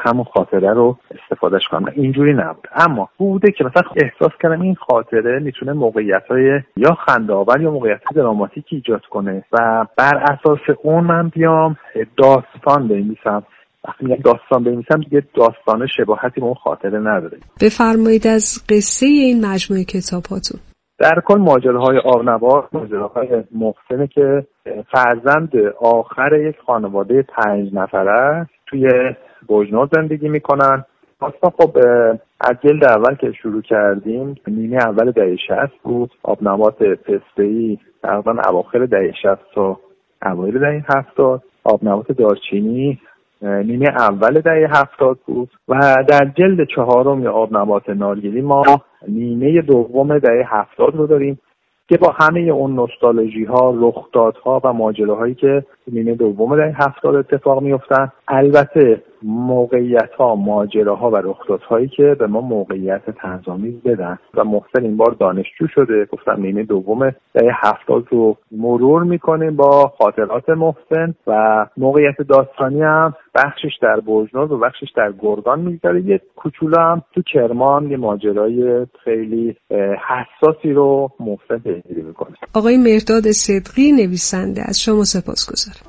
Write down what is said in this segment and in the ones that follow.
همون خاطره رو استفادهش کنم. اینجوری نبود، اما بوده که مثلا احساس کردم این خاطره میتونه موقعیت‌های یا خنده‌آور یا موقعیت دراماتیک ایجاد کنه و بر اساس اون من بیام داستان بنویسم. وقتی میگم داستان بنویسم دیگه داستان شباهتی به اون خاطره نداره. بفرمایید از قصه این مجموعه کتاباتون. در کل ماجراهای آبنبات ماجراهای محسنه که فرزند آخر یک خانواده 5 نفره توی بوجنور زندگی میکنن. اصلا خب از جلد اول که شروع کردیم نیمه اول دهه 60 بود. آبنبات پسته‌ای تقریبا اواخر دهه 60 تا اوایل دهه 70. آبنبات دارچینی نیمه اول دهه 70 بود و در جلد 4 یا آبنبات نارگیلی ما نیمه دوم دهه 70 رو داریم که با همه اون نوستالژی ها، رخدادها و ماجراهایی که نیمه دوم دهه 70 اتفاق میافتن، البته موقعیت ها، ماجراها و رخدادهایی که به ما موقعیت طنزآمیز بدن و محسن این بار دانشجو شده. گفتم نیمه دوم دهه 70 رو مرور میکنیم با خاطرات محسن و موقعیت داستانی هم بخشش در بوجنور و بخشش در گرگان میگذاره. یه کوچولو هم تو کرمان یه ماجرای خیلی حساسی رو محسن پیگیری میکنه. آقای مهرداد صدقی نویسنده، از شما سپاسگزارم.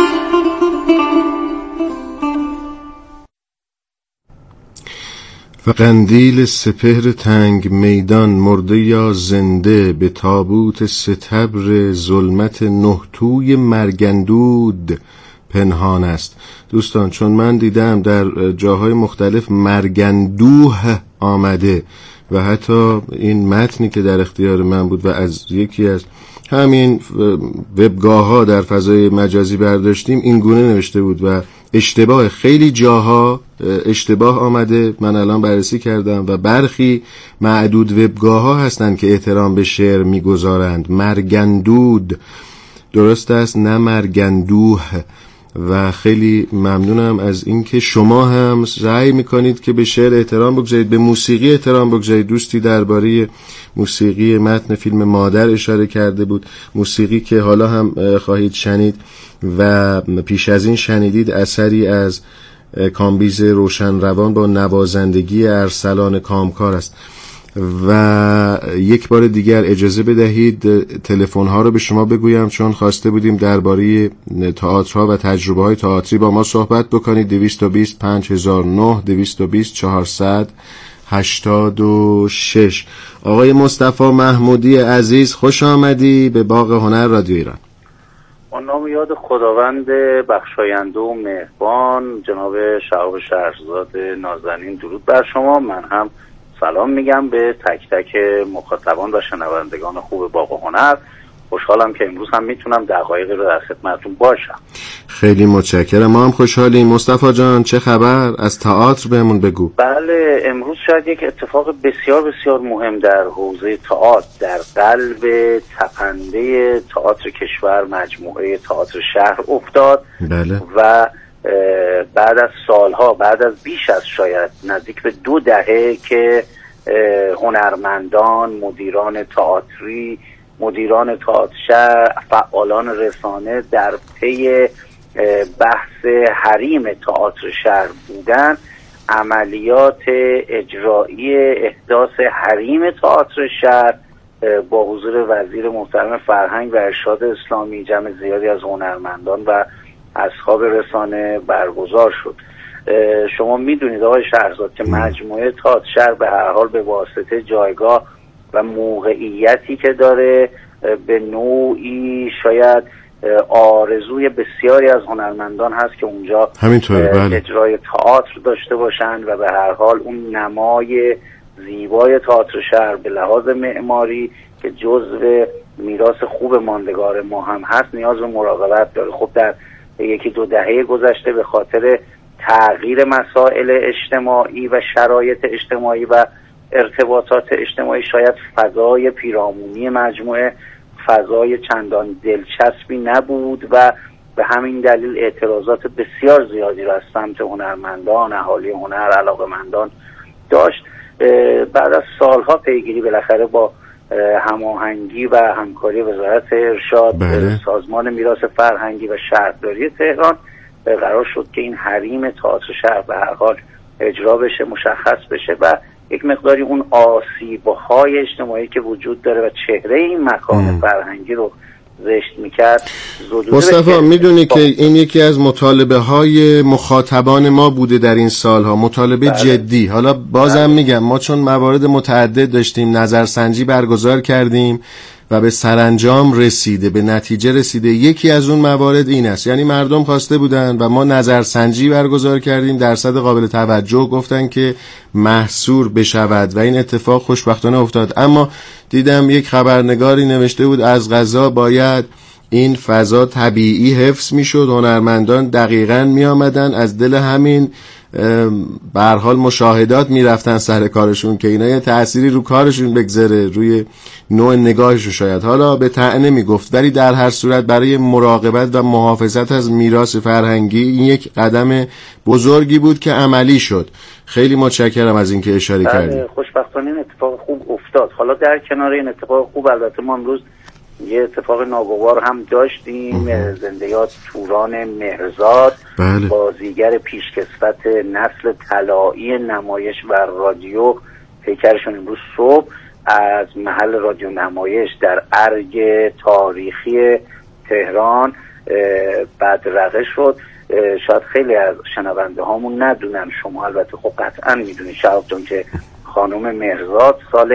و قندیل سپهر تنگ میدان مرده یا زنده به تابوت ستبر ظلمت نهتوی مرگندود پنهان است. دوستان چون من دیدم در جاهای مختلف مرگندوه آمده و حتی این متنی که در اختیار من بود و از یکی از همین وبگاه ها در فضای مجازی برداشتیم این گونه نوشته بود و اشتباه، خیلی جاها اشتباه آمده. من الان بررسی کردم و برخی معدود وبگاه ها هستن که احترام به شعر میگذارند. مرگندود درست است، نه مرگندوه. و خیلی ممنونم از اینکه شما هم سعی میکنید که به شعر احترام بگذارید، به موسیقی احترام بگذارید. دوستی درباره موسیقی متن فیلم مادر اشاره کرده بود، موسیقی که حالا هم خواهید شنید و پیش از این شنیدید اثری از کامبیز روشنروان با نوازندگی ارسلان کامکار است. و یک بار دیگر اجازه بدهید تلفن‌ها رو به شما بگویم چون خواسته بودیم درباره تئاترها و تجربه‌های تئاتری با ما صحبت بکنید. 220 5009 220 486. آقای مصطفی محمودی عزیز خوش آمدی به باغ هنر رادیو ایران. با نام یاد خداوند بخشاینده و مهربان جناب شهاب شهرزاد نازنین، درود بر شما. من هم سلام میگم به تک تک مخاطبان و شنوندگان خوب باغ هنر. خوشحالم که امروز هم میتونم دقایقی رو در خدمتتون باشم. خیلی متشکرم، ما هم خوشحالیم. مصطفی جان چه خبر؟ از تئاتر بهمون بگو. بله، امروز شاید یک اتفاق بسیار بسیار مهم در حوزه تئاتر، در قلب تپنده تئاتر کشور، مجموعه تئاتر شهر افتاد. بله. و بعد از سالها، بعد از بیش از شاید نزدیک به 2 دهه که هنرمندان، مدیران تئاتری، مدیران تئاتر شهر، فعالان رسانه در پی بحث حریم تئاتر شهر بودن، عملیات اجرایی احداث حریم تئاتر شهر با حضور وزیر محترم فرهنگ و ارشاد اسلامی، جمع زیادی از هنرمندان و اصحاب رسانه برگزار شد. شما میدونید آقای شهرزاد که مجموعه تئاتر شهر به هر حال به واسطه جایگاه و موقعیتی که داره به نوعی شاید آرزوی بسیاری از هنرمندان هست که اونجا اجرای تئاتر داشته باشند و به هر حال اون نمای زیبای تئاتر شهر به لحاظ معماری که جزو میراث خوب ماندگار ما هم هست نیاز به مراقبت داره. خب در 1-2 دهه گذشته به خاطر تغییر مسائل اجتماعی و شرایط اجتماعی و ارتباطات اجتماعی شاید فضای پیرامونی مجموعه فضای چندان دلچسبی نبود و به همین دلیل اعتراضات بسیار زیادی را از سمت هنرمندان، اهالی هنر، علاقه‌مندان داشت. بعد از سالها پیگیری بالاخره با هماهنگی و همکاری وزارت ارشاد، سازمان میراث فرهنگی و شهرداری تهران قرار شد که این حریم تئاتر شهر به هر حال اجرا بشه، مشخص بشه و یک مقداری اون آسیب‌های اجتماعی که وجود داره و چهره این مکان فرهنگی رو زشت میکرد. مصطفی میدونی که این یکی از مطالبه های مخاطبان ما بوده در این سالها، مطالبه جدی. حالا بازم میگم ما چون موارد متعدد داشتیم، نظرسنجی برگزار کردیم و به سرانجام رسیده، به نتیجه رسیده. یکی از اون موارد این است، یعنی مردم خواسته بودن و ما نظرسنجی برگزار کردیم، درصد قابل توجه گفتن که محصور بشود و این اتفاق خوشبختانه افتاد. اما دیدم یک خبرنگاری نوشته بود از قضا باید این فضا طبیعی حفظ میشد، هنرمندان دقیقاً می آمدن از دل همین به هر حال مشاهدات میرفتن سر کارشون که اینا یه تأثیری رو کارشون بگذاره، روی نوع نگاهشون شاید. حالا به طعنه میگفت، ولی در هر صورت برای مراقبت و محافظت از میراث فرهنگی این یک قدم بزرگی بود که عملی شد. خیلی متشکرم از اینکه اشاره کردید. خوشبختانه این اتفاق خوب افتاد. حالا در کنار این اتفاق خوب البته ما امروز یه اتفاق ناگوار هم داشتیم. زنده یاد توران مهرزاد، بازیگر پیشکسوت نسل طلایی نمایش و رادیو، پیکرشون امروز صبح از محل رادیو نمایش در ارگ تاریخی تهران بدرقه شد. شاید خیلی از شنونده هامون ندونن، شما البته خب قطعا میدونی شهاب جان که خانم مهرزاد سال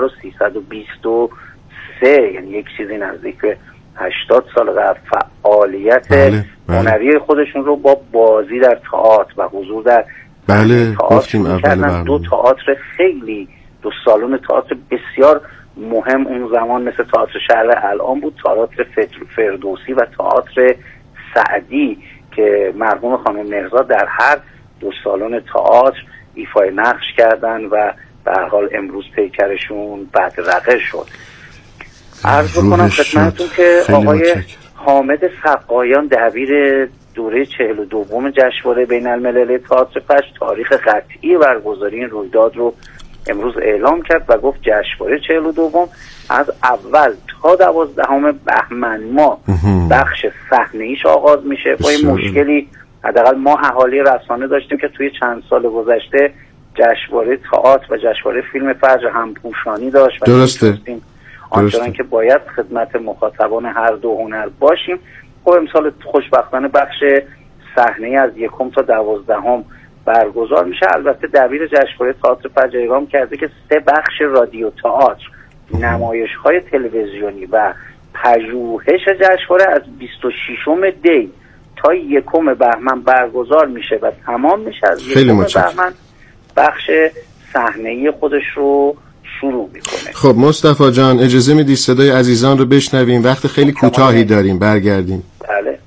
1323 یعنی یک چیزی نزدیک به 80 سال قبل فعالیت هنری خودشون رو با بازی در تئاتر و حضور در تئاتر کردن. دو تئاتر خیلی، دو سالن تئاتر بسیار مهم اون زمان مثل تئاتر شهر الان بود، تئاتر فردوسی و تئاتر سعدی که مرحوم خانم مهرزاد در هر دو سالن تئاتر ایفای نقش کردن و به هر حال امروز پیکرشون بدرقه شد. عرض بکنم خدمتتون که آقای حامد سقایان دبیر دوره 42 جشنواره بین المللی تئاتر فجر تاریخ قطعی برگزاری این رویداد رو امروز اعلام کرد و گفت جشنواره 42 از اول تا 12 بهمن ماه بخش صحنه‌ایش آغاز میشه. با این مشکلی حداقل ما اهالی رسانه داشتیم که توی چند سال گذشته جشنواره تئاتر و جشنواره فیلم فجر همپوشانی داشت و درسته آنچنان که باید خدمت مخاطبان هر دو هنر باشیم. خب امسال خوشبختانه بخش صحنه‌ای از 1 تا 12 برگزار میشه. البته دبیر جشنواره تئاتر فجر اعلام کرده که 3 بخش رادیو تئاتر، نمایش‌های تلویزیونی و پژوهش جشنواره از 26 دی تا 1 بهمن برگزار میشه و تمام میشه. از 1 بهمن بخش صحنه‌ای خودش رو شروع میکنه. خب مصطفی جان اجازه میدی صدای عزیزان رو بشنویم؟ وقت خیلی کوتاهی داریم، برگردیم. بله.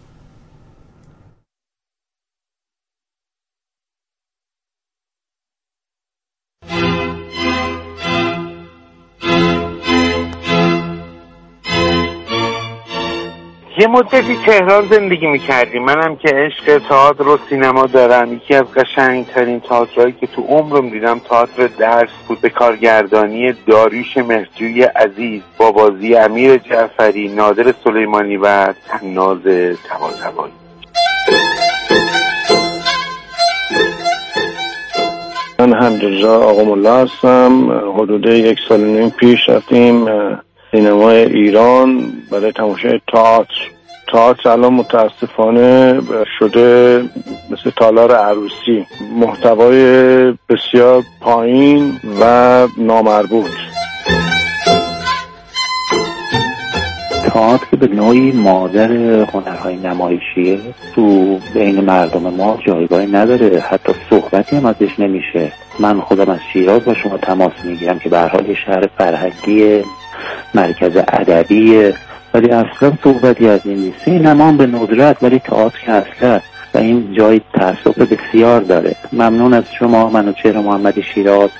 یه مدتی تهران زندگی میکردیم. منم که عشق تئاتر و سینما دارم. یکی از قشنگترین تئاترهایی که تو عمرم دیدم تئاتر درس بود، به کارگردانی داریوش مهرجوی عزیز با بازی امیر جعفری، نادر سلیمانی و تناز طباطبایی. من حمدالله آقا ملا هستم. حدود 1 سال و نیم پیش رفتیم سینمای ایران برای تماشای تئاتر الان متاسفانه شده مثل تالار عروسی، محتوای بسیار پایین و نامربوط. تئاتر که به نوعی مادر هنرهای نمایشیه، تو بین مردم ما جایگاهی نداره، حتی صحبتی هم ازش نمیشه. من خودم از شیراز با شما تماس میگیرم که به هر حال شهر فرهنگی، مرکز ادبی، ولی اصلا صحبتی از این نیست. سینما به ندرت، ولی تئاتر که اصلا، و این جای تعصب بسیار داره. ممنون از شما. منوچهر محمدی، شیراز.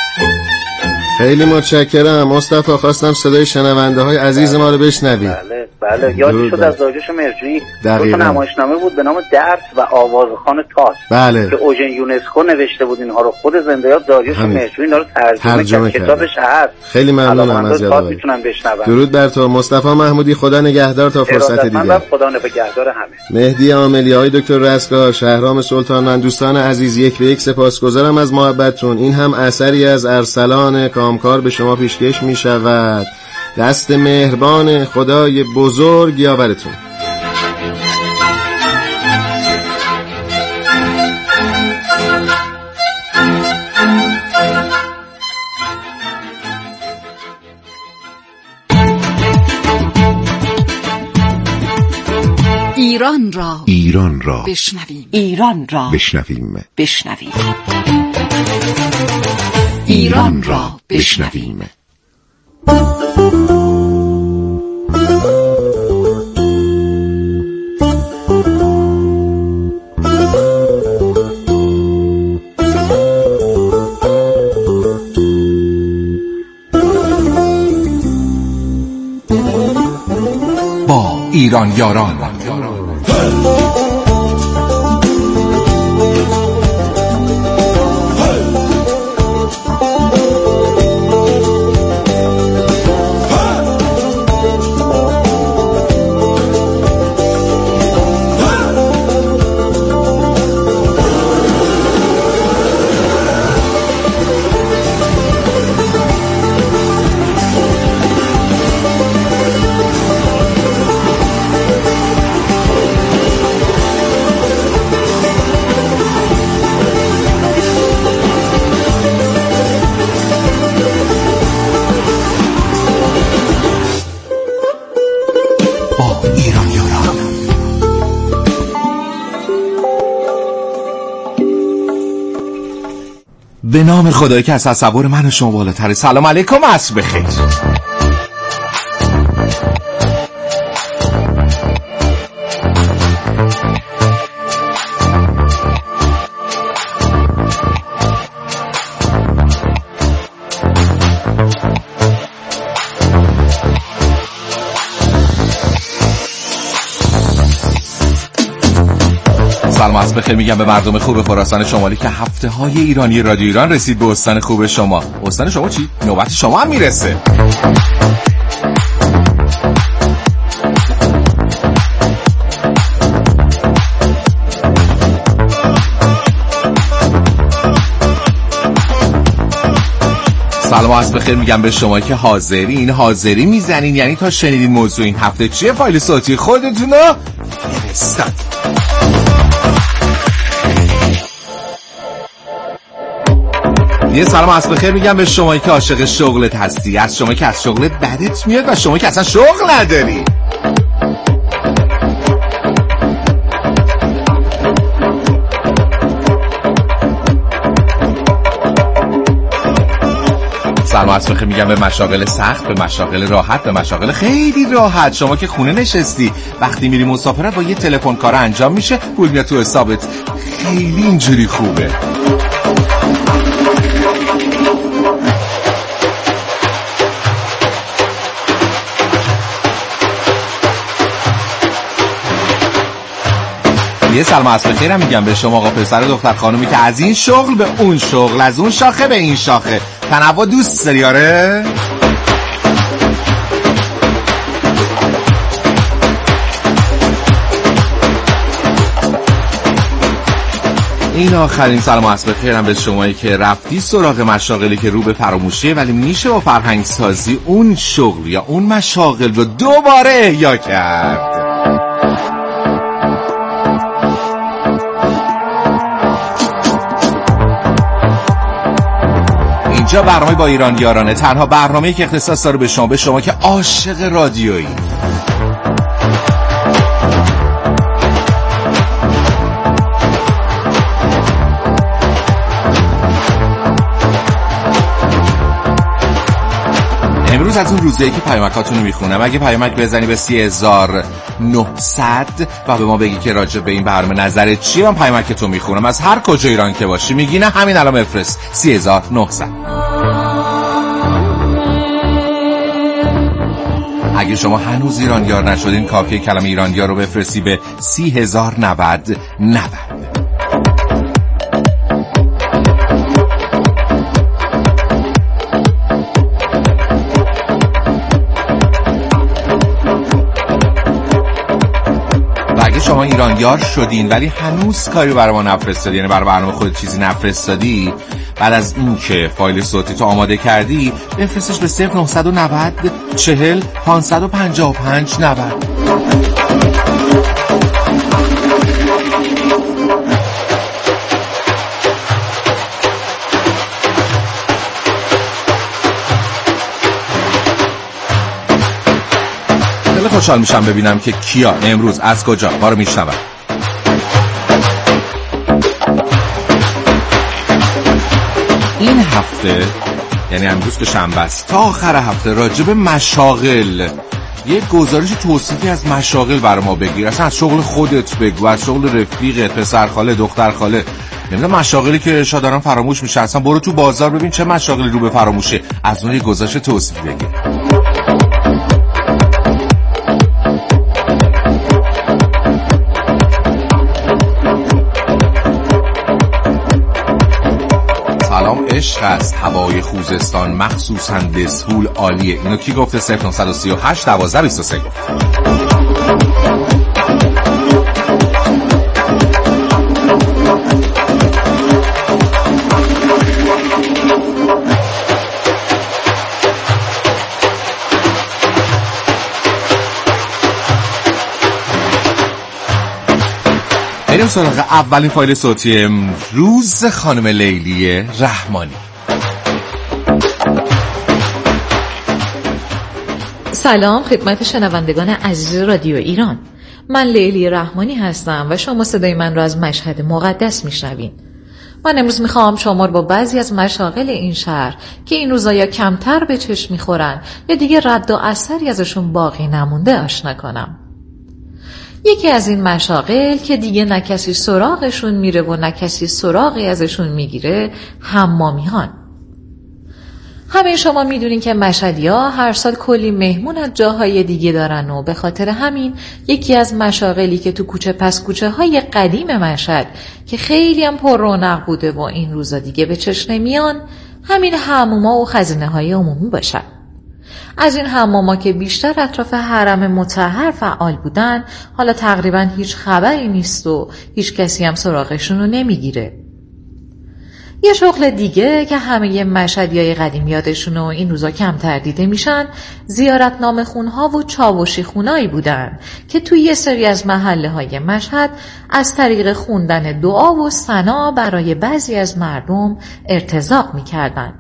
خیلی متشکرم مصطفی. خواستم صدای شنونده های عزیز ما رو بشنویم. بله. بله یادی شد از داریوش مرجویی دو تا نمایشنامه بود به نام درس و آوازخوان تاس بله. که اوژن یونسکو نوشته بود اینها رو، خود زنده یاد داریوش مرجویی اینا رو ترجمه کرد، کتابش هست. خیلی ممنونم از یادآوری. میتونم بشنون. درود بر تو مصطفی محمودی، خدا نگهدار تا فرصت دیگه. خدا نگهدار همه. مهدی عاملی، های دکتر رستگار، شهرام سلطانان، دوستان عزیز، یک به یک سپاسگزارم از محبتتون. این هم اثری از ارسلان کامکار به شما پیشکش می شود. دست مهربان خدای بزرگ یاورتون. ایران را بشنویم. ایران را بشنویم. ایران را بشنویم. با ایران یاران به نام خدایی که از تصور من و شما بالاتره. سلام علیکم، عصر بخیر. سلام عصر بخیر میگم به مردم خوب خراسان شمالی که هفته های ایرانی رادیو ایران رسید به استان خوب شما. استان شما چی؟ نوبت شما هم میرسه. سلام عصر بخیر میگم به شما که حاضری میزنین، یعنی تا شنیدین موضوع این هفته چیه فایل صوتی خودتون رو فرستاد. یه سلام عصر بخیر میگم به شمایی که عاشق شغلت هستی، از شما که از شغلت بدت میاد و شما که اصلا شغل نداری. سلام عصر بخیر میگم به مشاغل سخت، به مشاغل راحت، به مشاغل خیلی راحت. شما که خونه نشستی، وقتی میری مسافرت با یه تلفن کار انجام میشه، پول میاد تو حسابت. خیلی اینجوری خوبه. یه سلام عصر بخیر هم میگم به شما آقا پسر دختر خانومی که از این شغل به اون شغل، از اون شاخه به این شاخه تنوع دوست داری. آره این آخرین سلام عصر بخیر هم به شمایی که رفتی سراغ مشاغلی که رو به فراموشیه، ولی میشه با فرهنگ سازی اون شغل یا اون مشاغل رو دوباره احیا کرد. اینجا برنامه با ایران یارانه، تنها برنامه‌ای که اختصاص داره به شما که عاشق رادیویی. امروز از اون روزایی که پیامکاتون رو میخونم، اگه پیامک بزنی به 3900 و به ما بگی که راجع به این برنامه نظرت چیه، من پیامکتو میخونم. از هر کجا ایران که باشی میگی نه همین الان بفرست 3900. اگه شما هنوز ایرانیار نشدین کافیه کلمه ایرانیار رو بفرستی به 30,090 90. شما ایرانیار شدین ولی هنوز کاری برای ما نفرستادی، یعنی برای برنامه خودت چیزی نفرستادی، بعد از این که فایل صوتی تو آماده کردی بفرستش به 0990 40 555 90. خیلی خوشحال میشم ببینم که کیا امروز از کجا ما رو میشنون. این هفته یعنی امروز که شنبه است تا آخر هفته راجع به مشاغل یه گزارش توصیفی از مشاغل برای ما بگیر. اصلا از شغل خودت بگو، از شغل رفیقت، پسر خاله، دختر خاله، نمیدونم مشاغلی که شاید دارن فراموش میشه. اصلا برو تو بازار ببین چه مشاغلی رو به فراموشه، از اون یه گزارش توصیفی بگیر. عشق است هوای خوزستان مخصوصاً دسفول عالیه. اینو کی گفته؟ 0938 12 23 گفت. بریم سراغ اولین فایل صوتی امروز. خانم لیلی رحمانی. سلام خدمت شنوندگان عزیز رادیو ایران. من لیلی رحمانی هستم و شما صدای من را از مشهد مقدس میشنوین. من امروز میخوام شما رو با بعضی از مشاغل این شهر که این روزا یا کمتر به چشم میخورن یا دیگه رد و اثری ازشون باقی نمونده آشنا کنم. یکی از این مشاغل که دیگه نه کسی سراغشون میره و نه کسی سراغی ازشون میگیره، حمامیان. همه شما میدونین که مشهدی‌ها هر سال کلی مهمون از جاهای دیگه دارن و به خاطر همین یکی از مشاغلی که تو کوچه پس کوچه های قدیم مشهد که خیلی هم پر رونق بوده و این روزا دیگه به چشم نمیان، همین حموما و خزینه های عمومی باشن. از این حماما که بیشتر اطراف حرم مطهر فعال بودن حالا تقریبا هیچ خبری نیست و هیچ کسی هم سراغشون رو نمیگیره. یه شغل دیگه که همه مشهدیای قدیم یادشون و این روزا کمتر دیده میشن، زیارتنامه خونها و چاوشی خونایی بودن که توی یه سری از محله های مشهد از طریق خوندن دعا و ثنا برای بعضی از مردم ارتزاق میکردن.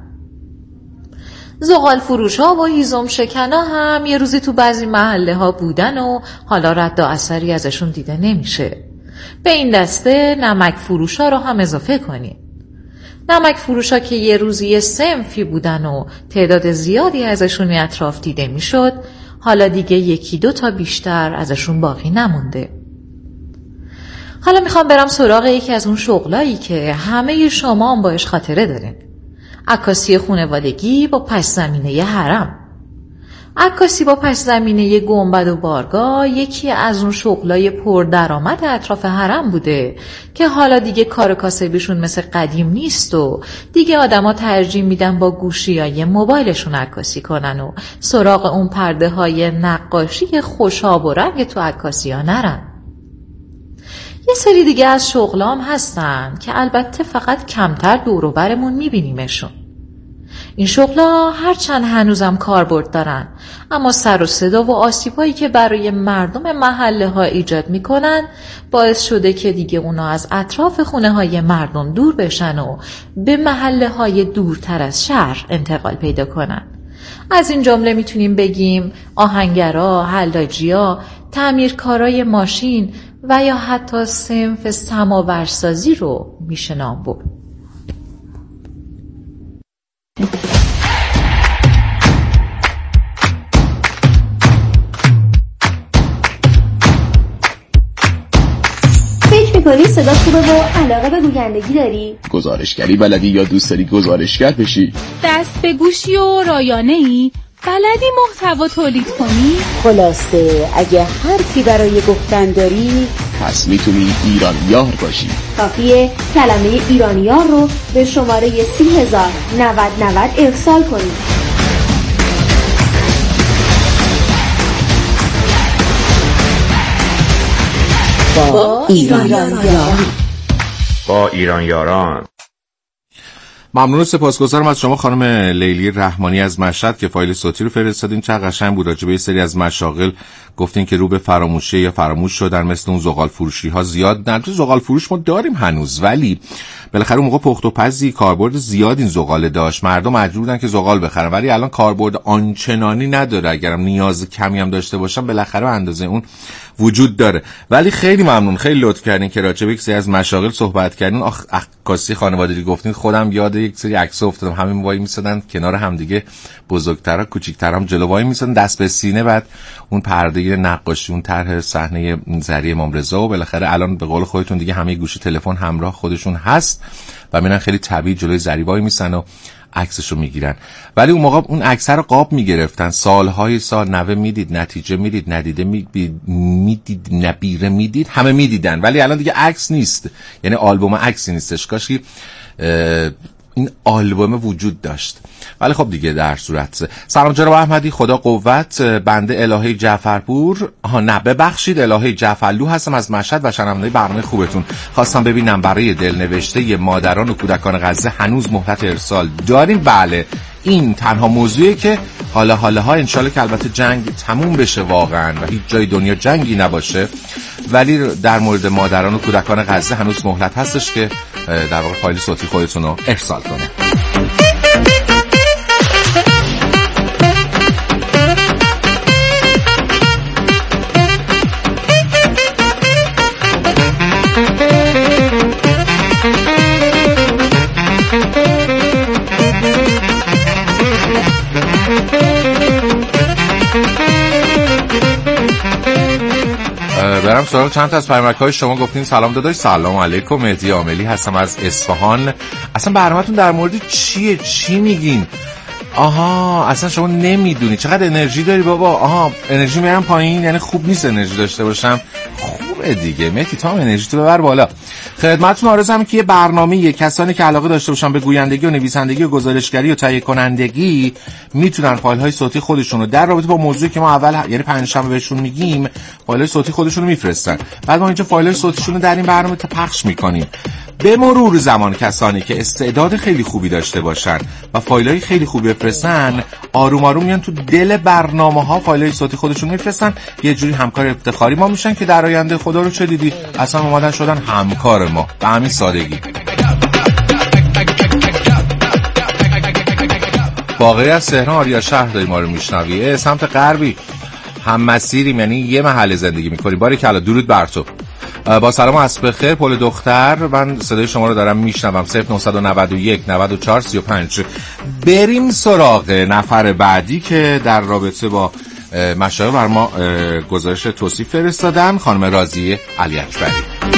زغال فروش ها و هیزم شکنا هم یه روزی تو بعضی محله ها بودن و حالا رد و اثری ازشون دیده نمیشه. به این دسته نمک فروش ها رو هم اضافه کنید. نمک فروش ها که یه روزی یه صنفی بودن و تعداد زیادی ازشون اطراف دیده میشد، حالا دیگه یکی دو تا بیشتر ازشون باقی نمونده. حالا میخوام برم سراغ یکی از اون شغلایی که همه شما هم باش خاطره دارین. عکاسی خانوادگی با پس زمینه حرم. عکاسی با پس زمینه گنبد و بارگاه یکی از اون شغلای پردرآمد اطراف حرم بوده که حالا دیگه کار کاسبیشون مثل قدیم نیست و دیگه آدما ترجیح میدن با گوشیای موبایلشون عکاسی کنن و سراغ اون پرده های نقاشی خوشاب و رنگ تو عکاسی ها نرن. یه سری دیگه از شغلام هستن که البته فقط کمتر دور و برمون میبینیمشون. این شغلا هرچند هنوزم کاربرد دارن، اما سر و صدا و آسیبایی که برای مردم محله ها ایجاد میکنن باعث شده که دیگه اونا از اطراف خونه های مردم دور بشن و به محله های دورتر از شهر انتقال پیدا کنن. از این جمله میتونیم بگیم آهنگرا، حلاجیا، تعمیرکارای ماشین و یا حتی صنف سماورسازی رو میشه نام برد. فکر میکنی صدا خوبه و علاقه به گویندگی داری؟ گزارشگری بلدی یا دوست داری گزارشگر بشی؟ دست به گوشی و رایانه‌ای؟ بلدی محتوا تولید کنی؟ خلاصه اگه حرفی برای گفتن داری پس میتونی ایرانیار باشی. کافیه کلمه ایرانیار رو به شماره 30,090 ارسال کنی. با ایران یاران. ممنون و سپاسگزارم از شما خانم لیلی رحمانی از مشهد که فایل صوتی رو فرستادین. چقدر قشنگ بود، راجع به یه سری از مشاغل گفتین که رو به فراموشی یا فراموش شدن، مثل اون زغال فروشی ها زیاد. نه زغال فروش ما داریم هنوز، ولی بالاخره اون موقع پخت و پزی کاربرد زیاد این زغال داشت، مردم مجبور بودن که زغال بخرن، ولی الان کاربرد آنچنانی نداره. اگرم نیاز کمی هم داشته باشن بالاخره اندازه اون وجود داره. ولی خیلی ممنون، خیلی لطف کردین که راجع به یک سری از مشاغل صحبت کردین. عکاسی خانوادگی گفتین، خودم یاد یک سری عکس افتادم، همین وای میسادن کنار هم دیگه، بزرگترا کوچیک‌ترا هم جلو وای میسادن دست به سینه، بعد اون پرده نقاشی، اون طرح صحنه زری امام رضا، و بالاخره الان به قول خودتون دیگه همه گوشی تلفن همراه خودشون هست و میرن خیلی طبیعی جلوی زری وای میسن و عکسشو میگیرن. ولی اون موقع اون عکس رو قاب میگرفتن، سالهای سال نوه میدید، نتیجه میدید، ندیده میدید، نبیره میدید، همه میدیدن. ولی الان دیگه عکس نیست، یعنی آلبوم عکسی نیستش. کاشکی این آلبوم وجود داشت. ولی خب دیگه در صورت. سلام جناب احمدی، خدا قوت. بنده الهه جعفرپور، ببخشید الهه جعفرلو هستم از مشهد و شنونده برنامه خوبتون. خواستم ببینم برای دلنوشته مادران و کودکان غزه هنوز مهلت ارسال داریم؟ بله، این تنها موضوعیه که حالا انشالله که البته جنگ تموم بشه واقعا و هیچ جای دنیا جنگی نباشه، ولی در مورد مادران و کودکان غزه هنوز مهلت هستش که در واقع فایل صوتی خودتون رو ارسال کنه. برم سراغ چند تا از پیامک‌های شما. گفتین سلام داداش. سلام علیکم، مهدی عاملی هستم از اصفهان. اصلا برنامه‌تون در مورد چیه؟ چی میگین؟ آها، اصلا شما نمیدونی چقدر انرژی داری بابا. آها، انرژی میرم پایین، یعنی خوب نیست انرژی داشته باشم. خوبه دیگه مهدی، تا انرژی تو ببر بالا. خدمتتون عرضم که یه برنامه کسانی که علاقه داشته باشن به گویندگی و نویسندگی و گزارشگری و تهیه کنندگی میتونن فایل‌های صوتی خودشون رو در رابطه با موضوعی که ما اول یعنی پنجشنبه بهشون میگیم، فایل‌های صوتی خودشون رو میفرستن. بعد ما اینجا فایل‌های صوتیشون رو در این برنامه پخش میکنیم. به مرور زمان کسانی که استعداد خیلی خوبی داشته باشن و فایل‌های خیلی خوبی بفرستن، آروم آروم میان تو دل برنامه‌ها فایل‌های صوتی خودشون میفرستن. یه جوری همکار افتخاری ما میشن که در آینده خدا رو چه دیدی اصلا اومدن شدن همکار ما. به همین سادگی. باقی از تهران آریا شهر داری ما رو میشنوی. سمت غربی هم مسیریم، یعنی یه محله زندگی میکنی. باریکلا، درود بر تو. با سلام و عصر بخیر پل دختر. من صدای شما رو دارم میشنوم. 0991 94 35. بریم سراغ نفر بعدی که در رابطه با مشاغل بر ما گزارش توصیف فرستادن، خانم راضیه علی اکبری.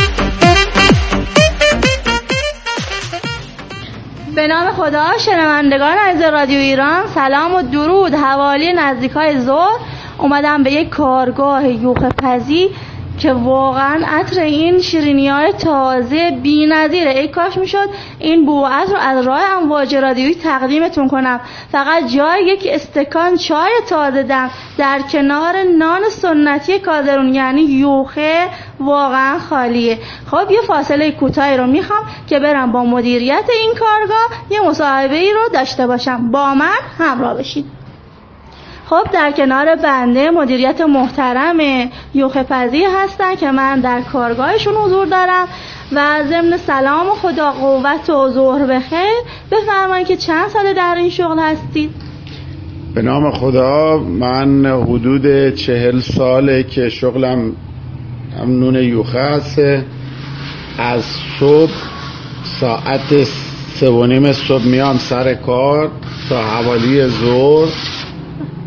به نام خدا، شنوندگان عزیز رادیو ایران سلام و درود. حوالی نزدیکای ظهر اومدم به یک کارگاه یوغ پزی که واقعا عطر این شیرینی‌های تازه بی‌نظیره. ای کاش میشد این بو عطر رو از راه امواج رادیویی تقدیمتون کنم. فقط جای یک استکان چای تازه دم در کنار نان سنتی کازرون یعنی یوخه واقعا خالیه. خب یه فاصله کوتاهی رو میخوام که برم با مدیریت این کارگاه یه مصاحبه‌ای رو داشته باشم. با من همراه بشید. خب در کنار بنده مدیریت محترم یوخه پزی هستن که من در کارگاهشون حضور دارم و ضمن سلام و خدا قوت و ظهر بخیر بفرمایید که چند سال در این شغل هستید؟ به نام خدا، من حدود 40 ساله که شغلم هم نون یوخه هست. از صبح ساعت 3:30 صبح میام سر کار تا حوالی ظهر.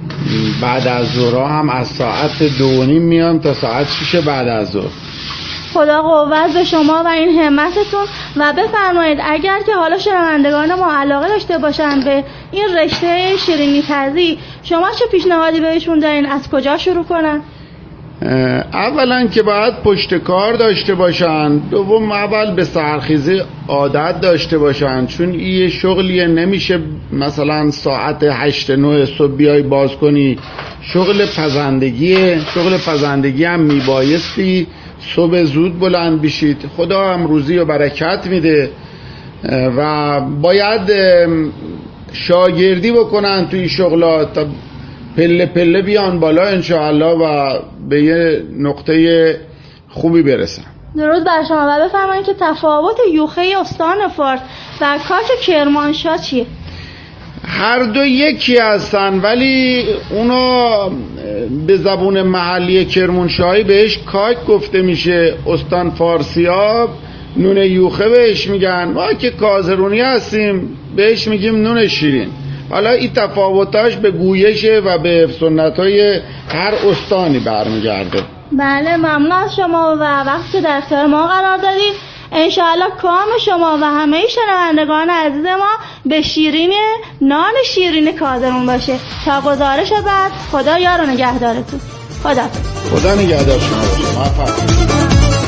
بعد از ظهر هم از ساعت 2:30 میام تا ساعت 6 بعد از ظهر. خدا قوت به شما و این همتتون و بفرمایید اگر که حالا شنوندگان ما علاقه داشته باشن به این رشته شیرینی پزی، شما چه پیشنهادی بهشون دارین؟ از کجا شروع کنن؟ اولا که باید پشت کار داشته باشن، دوم اول به سرخیزی عادت داشته باشن، چون این شغلیه نمیشه مثلا ساعت 8-9 صبح بیای باز کنی. شغل پزندگی هم میبایستی صبح زود بلند بشید. خدا هم روزی و برکت میده و باید شاگردی بکنن توی شغلات تا پله پله بیان بالا انشاءالله و به یه نقطه خوبی برسن. درود بر شما. و بفرمایید که تفاوت یوخه استان فارس و کاک کرمانشاه چیه؟ هر دو یکی هستن، ولی اونا به زبون محلی کرمانشاهی بهش کاک گفته میشه، استان فارسی ها نون یوخه بهش میگن، ما که کازرونی هستیم بهش میگیم نون شیرین. حالا این تفاوتاش به گویشه و به سنت‌های هر استانی برمیگرده. بله ممنون از شما و وقتی که در اختیار ما قرار دادید انشاءالله کام شما و همه شنوندگان عزیز ما به شیرین نان شیرین کازرون باشه. تا گزارش بعد خدا یار و نگهدارتون. خدا نگهدار شما باشه. موفق.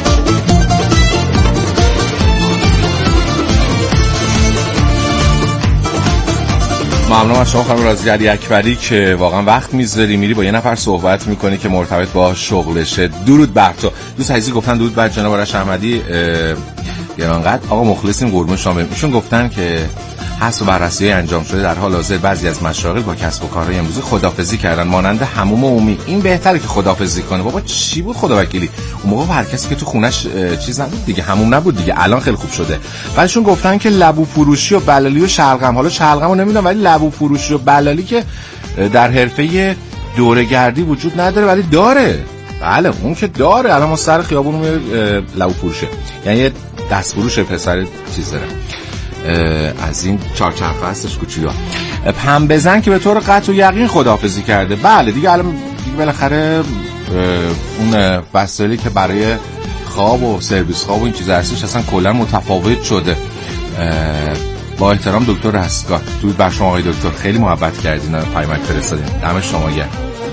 ممنون از شما خانم رازی علی اکبری که واقعا وقت میذاری میری با یه نفر صحبت میکنی که مرتبط با شغلشه. درود بر تو. دوست عزیزی گفتن درود بر جناب آرش احمدی گرانقدر. آقا مخلصیم قربون شما. ایشون گفتن که حذف و بررسی انجام شده در حال حاضر بعضی از مشاغل با کسب و کارهای امروزی خداحافظی کردن، مانند حموم عمومی. این بهتره که خداحافظی کنه. بابا چی بود خدا وکیلی، اون موقع هر کسی که تو خونش چیز نبود دیگه، حموم نبود دیگه. الان خیلی خوب شده. بعدشون گفتن که لبو فروشی و بلالی و شلغم، حالا شلغمو نمیدونم ولی لبو فروشی و بلالی که در حرفه دوره‌گردی وجود نداره ولی داره. بله اون که داره. الان ما سر خیابون لبو فروشه، یعنی دست فروش پسر چیز داره از این چهارچرخه هستش کوچولو. پم بزن که به طور قطع و یقین خداحافظی کرده. بله دیگه الان دیگه بالاخره اون وسایلی که برای خواب و سرویس خواب و این چیزا هستش اصلا کلا متفاوت شده. با احترام دکتر رستگار. درود بر شما آقای دکتر، خیلی محبت کردین، پیامک فرستادین. دم شما گرم.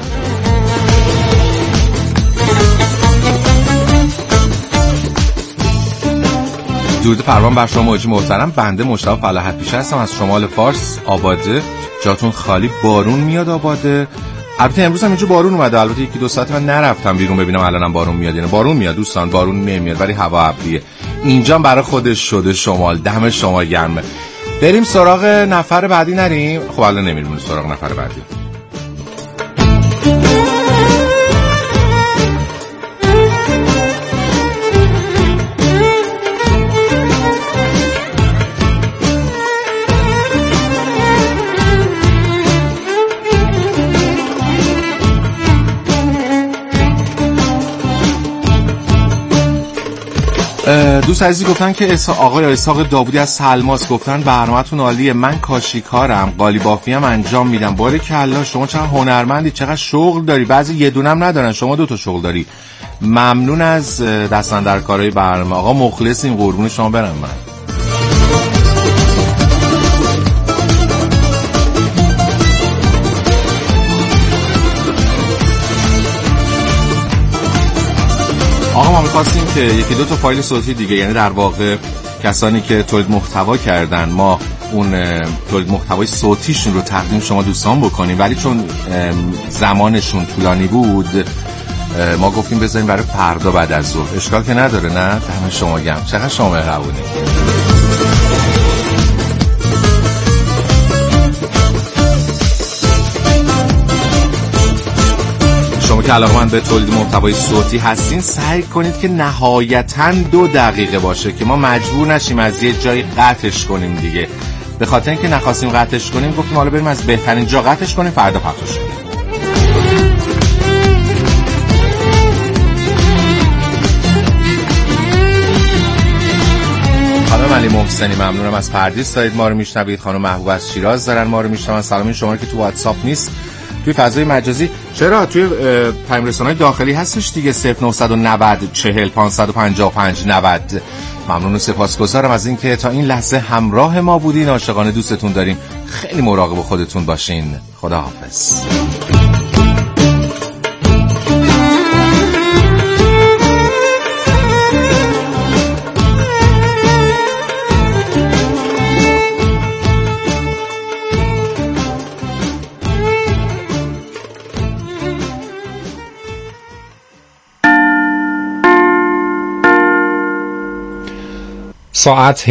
درود پروان بر شما موجی محترم. بنده مشتاق فلاحت پیش هستم از شمال فارس آباده. جاتون خالی. بارون میاد آباده. البته امروز هم اینجا بارون اومده. البته یکی دو ساعت من نرفتم بیرون ببینم الانم بارون میاد. یعنی بارون میاد دوستان، بارون نمیاد ولی هوا ابریه. اینجا برای خودش شده شمال. دم شما گرمه. بریم سراغ نفر بعدی نریم؟ خب الان نمیریم سراغ نفر بعدی. دوست عزیزی گفتن که آقای اسحاق داوودی از سلماس گفتن برنامه‌تون عالیه، من کاشیکارم، قالی بافی هم انجام میدم. باریکلا شما چقدر هنرمندی، چقدر شغل داری. بعضی یه دونم ندارن، شما 2 تا شغل داری. ممنون از دستاندرکارای برنامه. آقا مخلصیم قربون شما برم. من آقا ما می‌خواستیم که 1-2 تا فایل صوتی دیگه، یعنی در واقع کسانی که تولید محتوا کردن، ما اون تولید محتوای صوتیشون رو تقدیم شما دوستان بکنیم، ولی چون زمانشون طولانی بود ما گفتیم بذاریم برای فردا بعد از ظهر. اشکال که نداره نه؟ دم شما گرم. چقدر شما مهربونی. شما که علاقه‌مند به تولید محتوای صوتی هستین سعی کنید که نهایتاً 2 دقیقه باشه که ما مجبور نشیم از یه جایی قطعش کنیم دیگه. به خاطر اینکه نخواستیم قطعش کنیم گفتیم حالا بریم از بهترین جا قطعش کنیم، فردا پخشش کنیم. خانم علی محسنی ممنونم از پردیس دارید ما رو میشنوید. خانم محبوب از شیراز دارن ما رو میشنون. سلامی شما که تو واتساپ نیست توی فضای مجازی. چرا توی پیام‌رسان‌های داخلی هستش دیگه 0990 40 555 90. ممنون و سپاسگزارم از اینکه تا این لحظه همراه ما بودین. عاشقانه دوستتون داریم. خیلی مراقب خودتون باشین. خداحافظ. ساعت